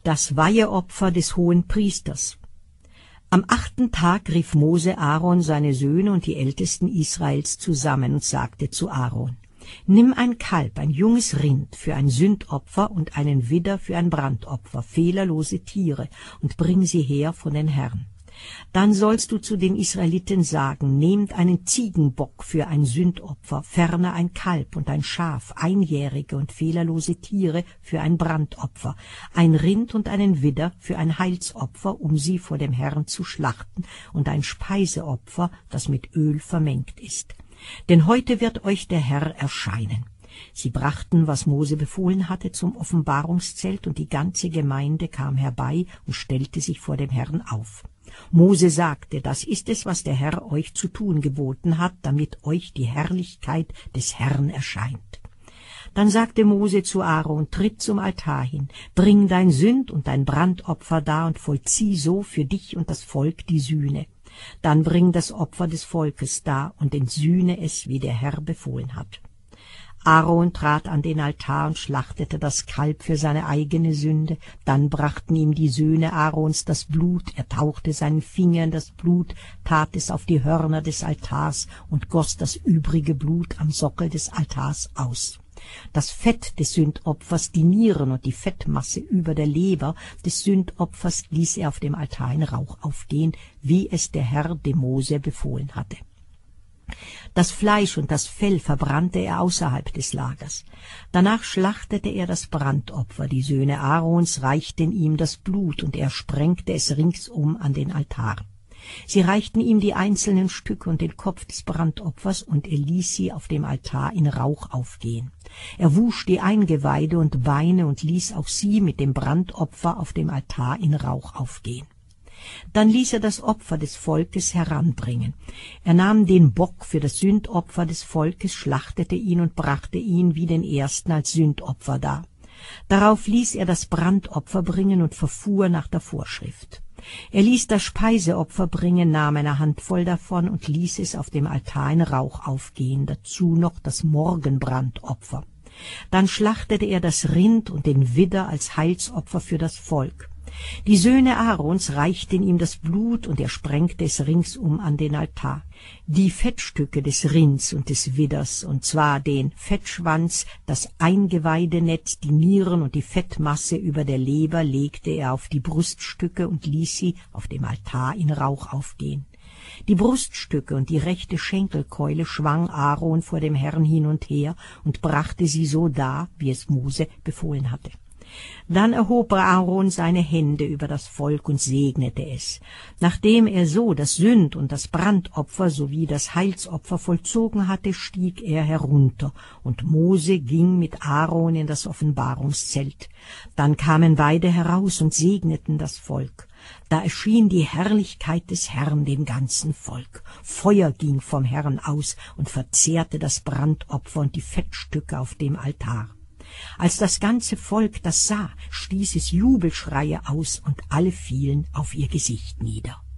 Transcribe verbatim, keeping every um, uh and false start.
Das Weiheopfer des Hohenpriesters. Am achten Tag rief Mose Aaron, seine Söhne und die Ältesten Israels zusammen und sagte zu Aaron: Nimm ein Kalb, ein junges Rind, für ein Sündopfer und einen Widder für ein Brandopfer, fehlerlose Tiere, und bring sie her von den Herrn. Dann sollst du zu den Israeliten sagen: Nehmt einen Ziegenbock für ein Sündopfer, ferner ein Kalb und ein Schaf, einjährige und fehlerlose Tiere für ein Brandopfer, ein Rind und einen Widder für ein Heilsopfer, um sie vor dem Herrn zu schlachten, und ein Speiseopfer, das mit Öl vermengt ist. Denn heute wird euch der Herr erscheinen. Sie brachten, was Mose befohlen hatte, zum Offenbarungszelt, und die ganze Gemeinde kam herbei und stellte sich vor dem Herrn auf. Mose sagte: Das ist es, was der Herr euch zu tun geboten hat, damit euch die Herrlichkeit des Herrn erscheint. Dann sagte Mose zu Aaron: Tritt zum Altar hin, bring dein Sünd- und dein Brandopfer dar und vollzieh so für dich und das Volk die Sühne. Dann bring das Opfer des Volkes dar und entsühne es, wie der Herr befohlen hat. Aaron trat an den Altar und schlachtete das Kalb für seine eigene Sünde. Dann brachten ihm die Söhne Aarons das Blut. Er tauchte seinen Finger in das Blut, tat es auf die Hörner des Altars und goss das übrige Blut am Sockel des Altars aus. Das Fett des Sündopfers, die Nieren und die Fettmasse über der Leber des Sündopfers ließ er auf dem Altar in Rauch aufgehen, wie es der Herr dem Mose befohlen hatte. Das Fleisch und das Fell verbrannte er außerhalb des Lagers. Danach schlachtete er das Brandopfer. Die Söhne Aarons reichten ihm das Blut, und er sprengte es ringsum an den Altar. Sie reichten ihm die einzelnen Stücke und den Kopf des Brandopfers, und er ließ sie auf dem Altar in Rauch aufgehen. Er wusch die Eingeweide und Beine und ließ auch sie mit dem Brandopfer auf dem Altar in Rauch aufgehen. Dann ließ er das Opfer des Volkes heranbringen. Er nahm den Bock für das Sündopfer des Volkes, schlachtete ihn und brachte ihn wie den ersten als Sündopfer dar. Darauf ließ er das Brandopfer bringen und verfuhr nach der Vorschrift. Er ließ das Speiseopfer bringen, nahm eine Handvoll davon und ließ es auf dem Altar in Rauch aufgehen, dazu noch das Morgenbrandopfer. Dann schlachtete er das Rind und den Widder als Heilsopfer für das Volk. Die Söhne Aarons reichten ihm das Blut, und er sprengte es ringsum an den Altar. Die Fettstücke des Rinds und des Widders, und zwar den Fettschwanz, das Eingeweidenetz, die Nieren und die Fettmasse über der Leber, legte er auf die Bruststücke und ließ sie auf dem Altar in Rauch aufgehen. Die Bruststücke und die rechte Schenkelkeule schwang Aaron vor dem Herrn hin und her und brachte sie so dar, wie es Mose befohlen hatte. Dann erhob Aaron seine Hände über das Volk und segnete es. Nachdem er so das Sünd- und das Brandopfer sowie das Heilsopfer vollzogen hatte, stieg er herunter, und Mose ging mit Aaron in das Offenbarungszelt. Dann kamen beide heraus und segneten das Volk. Da erschien die Herrlichkeit des Herrn dem ganzen Volk. Feuer ging vom Herrn aus und verzehrte das Brandopfer und die Fettstücke auf dem Altar. Als das ganze Volk das sah, stieß es Jubelschreie aus, und alle fielen auf ihr Gesicht nieder.